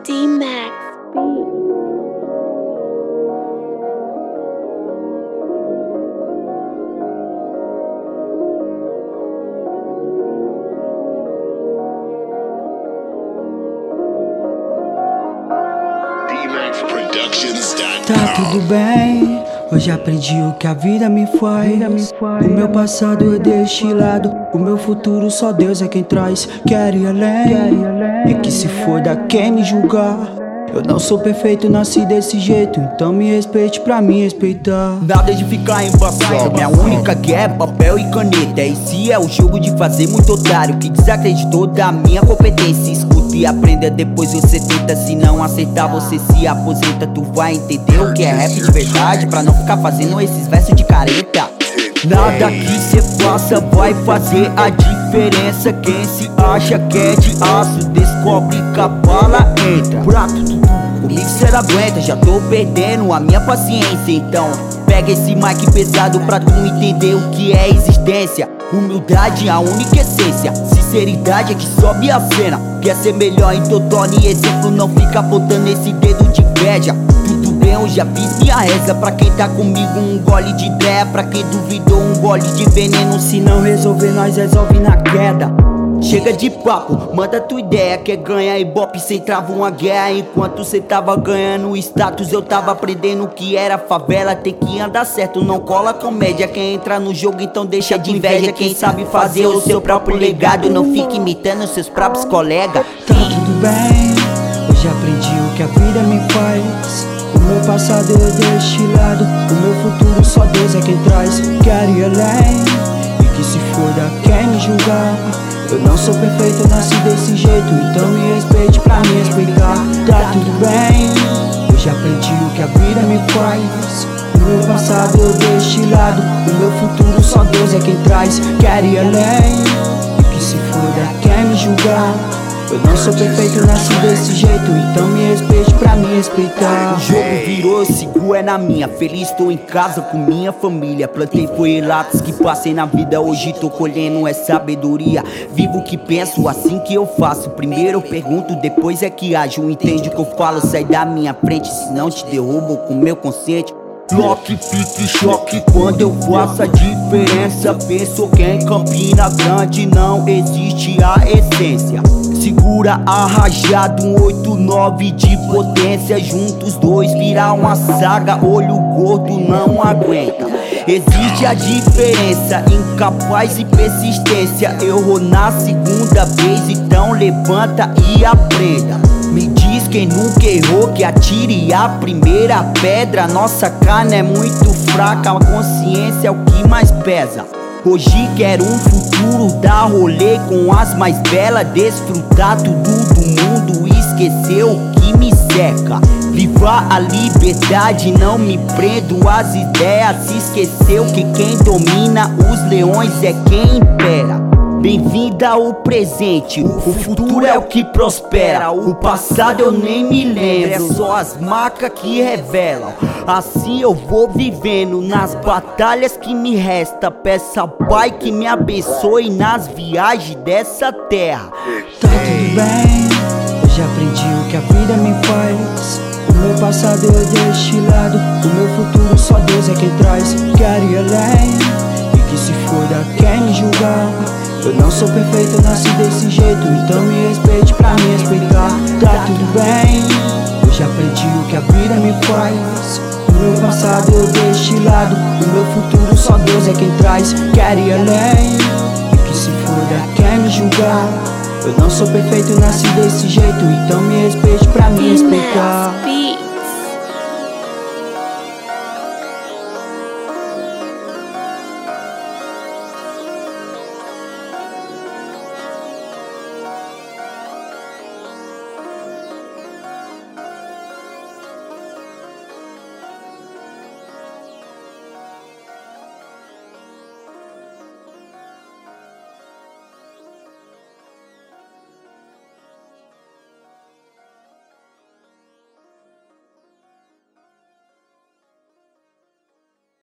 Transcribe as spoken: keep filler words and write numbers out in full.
D-Max Beat. Tá tudo bem, hoje aprendi o que a vida me faz. O meu passado eu deixo de lado, o meu futuro só Deus é quem traz. Quero ir além, e que se foda quem me julgar. Eu não sou perfeito, nasci desse jeito, então me respeite pra me respeitar. Nada de ficar embaçado, minha única guerra é papel e caneta. Esse é o jogo de fazer muito otário que desacreditou da minha competência. Escuta e aprenda, depois você tenta. Se não acertar, você se aposenta. Tu vai entender o que é rap de verdade, pra não ficar fazendo esses versos de careta. Nada que cê faça vai fazer a diferença. Quem se acha que é de aço, descobre que a bala entra. Prato, tudo, comigo cê não aguenta, já tô perdendo a minha paciência. Então pega esse mic pesado pra tu entender o que é existência. Humildade é a única essência, sinceridade é que sobe a cena. Quer ser melhor, então torne exemplo, não fica apontando esse dedo de inveja. Tudo bem, eu já fiz minha reza. Pra quem tá comigo um gole de ideia, pra quem duvidou um gole de veneno. Se não resolver, nós resolve na queda. Chega de papo, manda tua ideia. Quer ganhar ibope, cê trava uma guerra. Enquanto cê tava ganhando status, eu tava aprendendo o que era favela. Tem que andar certo, não cola comédia. Quem entra no jogo, então deixa de inveja. Quem sabe fazer o seu próprio legado, não fique imitando seus próprios colegas. Tá tudo bem, hoje aprendi o que a vida me faz. O meu passado eu deixo de lado, o meu futuro só Deus é quem traz. Quero ir além, e que se foda quem me julgar. Eu não sou perfeito, nasci desse jeito, então me respeite pra me respeitar. Tá tudo bem, hoje aprendi o que a vida me faz. O meu passado eu deixo de lado, o meu futuro só Deus é quem traz. Quero ir além, e que se foda quem me julgar. Eu não sou perfeito, nasci desse jeito, então me respeite pra me respeitar. O jogo virou, eu sigo é na minha. Feliz tô em casa com minha família. Plantei foi relatos que passei na vida, hoje tô colhendo é sabedoria. Vivo o que penso, assim que eu faço. Primeiro eu pergunto, depois é que ajo. Entende o que eu falo, sai da minha frente, senão te derrubo com meu consciente. Bloque, pique, choque quando eu faço a diferença. Penso que em Campina Grande não existe a essência. Segura a rajada, um oito nove de potência. Juntos dois virar uma saga, olho gordo não aguenta. Existe a diferença, incapaz e persistência. Errou na segunda vez, então levanta e aprenda. Me diz quem nunca errou, que atire a primeira pedra. Nossa carne é muito fraca, a consciência é o que mais pesa. Hoje quero um futuro, dar rolê com as mais belas. Desfrutar tudo do mundo, esquecer o que me seca. Vivar a liberdade, não me prendo às ideias. Se esqueceu que quem domina os leões é quem impera. Bem-vinda ao presente, o futuro é o que prospera. O passado eu nem me lembro, é só as marcas que revelam. Assim eu vou vivendo nas batalhas que me resta. Peça ao Pai que me abençoe nas viagens dessa terra. Tá tudo bem, hoje aprendi o que a vida me faz. O meu passado eu deixo de lado, o meu futuro só Deus é quem traz. Quero ir além, e que se foda quem me julgar. Eu não sou perfeito, nasci desse jeito, então me respeite pra me respeitar. Tá tudo bem, hoje aprendi o que a vida me faz. O meu passado eu deixo de lado, o meu futuro só Deus é quem traz. Quero ir além, e que se foda quem me julgar. Eu não sou perfeito, nasci desse jeito, então me respeite pra me respeitar.